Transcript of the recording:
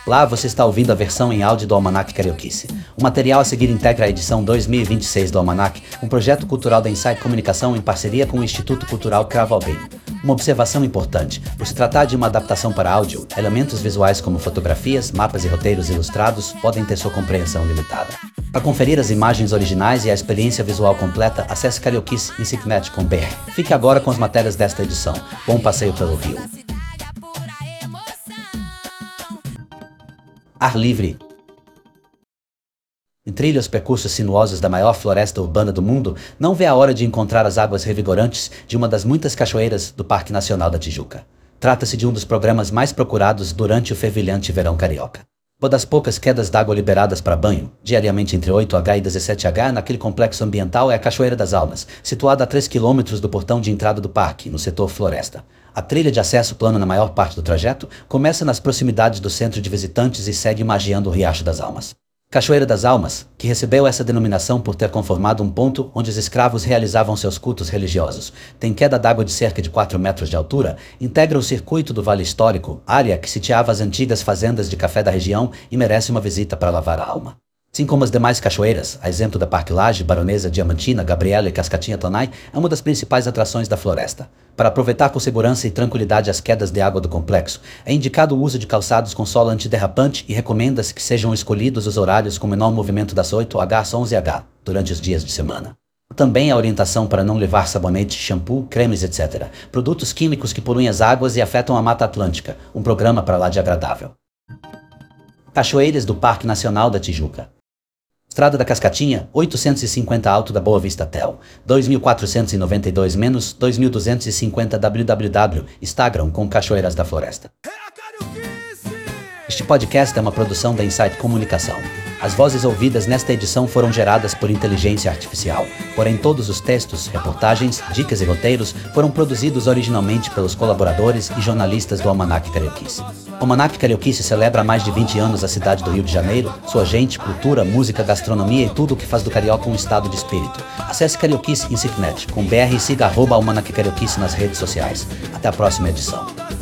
Lá você está ouvindo a versão em áudio do Almanac Carioquice. O material a seguir integra a edição 2026 do Almanac, um projeto cultural da Insight Comunicação em parceria com o Instituto Cultural Cravo Albim. Uma observação importante: por se tratar de uma adaptação para áudio, elementos visuais como fotografias, mapas e roteiros ilustrados podem ter sua compreensão limitada. Para conferir as imagens originais e a experiência visual completa, acesse carioquice.com.br. Fique agora com as matérias desta edição. Bom passeio pelo Rio. Ar livre. Em trilha os percursos sinuosos da maior floresta urbana do mundo, não vê a hora de encontrar as águas revigorantes de uma das muitas cachoeiras do Parque Nacional da Tijuca. Trata-se de um dos programas mais procurados durante o fervilhante verão carioca. Uma das poucas quedas d'água liberadas para banho, diariamente entre 8H e 17H, naquele complexo ambiental é a Cachoeira das Almas, situada a 3 km do portão de entrada do parque, no setor floresta. A trilha de acesso plano na maior parte do trajeto começa nas proximidades do centro de visitantes e segue margeando o Riacho das Almas. Cachoeira das Almas, que recebeu essa denominação por ter conformado um ponto onde os escravos realizavam seus cultos religiosos, tem queda d'água de cerca de 4 metros de altura, integra o circuito do Vale Histórico, área que sitiava as antigas fazendas de café da região e merece uma visita para lavar a alma. Assim como as demais cachoeiras, a exemplo da Parque Lage, Baronesa, Diamantina, Gabriela e Cascatinha Tonai, é uma das principais atrações da floresta. Para aproveitar com segurança e tranquilidade as quedas de água do complexo, é indicado o uso de calçados com solo antiderrapante e recomenda-se que sejam escolhidos os horários com menor movimento das 8H às 11H, durante os dias de semana. Também a orientação para não levar sabonete, shampoo, cremes, etc. Produtos químicos que poluem as águas e afetam a Mata Atlântica, um programa para lá de agradável. Cachoeiras do Parque Nacional da Tijuca. Estrada da Cascatinha, 850 Alto da Boa Vista Tel, 2.492 - 2.250 www. Instagram com Cachoeiras da Floresta. Este podcast é uma produção da Insight Comunicação. As vozes ouvidas nesta edição foram geradas por inteligência artificial, porém todos os textos, reportagens, dicas e roteiros foram produzidos originalmente pelos colaboradores e jornalistas do Almanac Carioquice. O Almanac Carioquice celebra há mais de 20 anos a cidade do Rio de Janeiro, sua gente, cultura, música, gastronomia e tudo o que faz do carioca um estado de espírito. Acesse Carioquice Insignet com BR e siga @Almanac Carioquice nas redes sociais. Até a próxima edição.